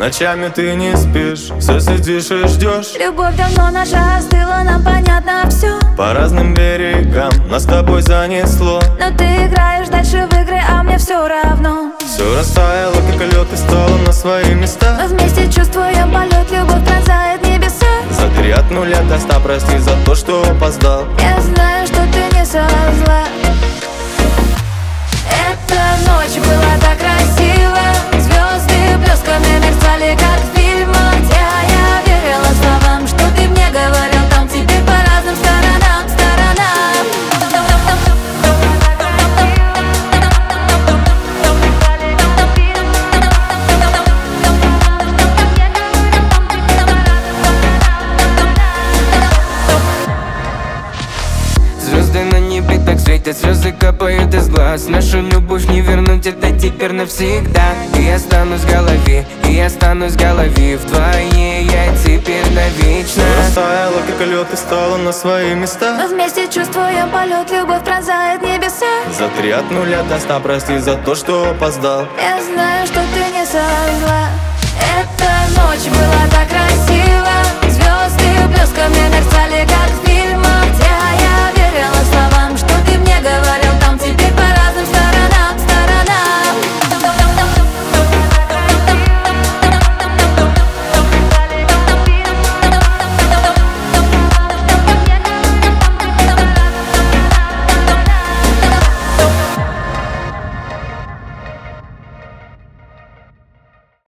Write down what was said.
Ночами ты не спишь, все сидишь и ждешь. Любовь давно наша остыла, нам понятно все. По разным берегам нас с тобой занесло. Но ты играешь дальше в игры, а мне все равно. Все растаяло, как лед, и стало на свои места. Мы вместе чувствуем полет, любовь пронзает небеса. За 3 от 0 до 100 прости за то, что опоздал. Я знаю, что ты не со зла. Эта ночь была так красива. Звезды блесками мерцали, как в фильмах, где я верила словам, что ты мне говорил там. Теперь по разным сторонам, сторонам. Звезды на небе так светят, слезы капают из глаз. Нашу любовь не вернуть, это теперь навсегда. И я останусь в голове, и я останусь в голове. Вдвойне я теперь навечно. Все растаяло, как лед, и стало на свои места. Мы вместе чувствуем полет, любовь пронзает небеса. За 3 от 0 до 100 прости за то, что опоздал. Я знаю, что ты не со зла. Эта ночь была так красива. Звезды блесками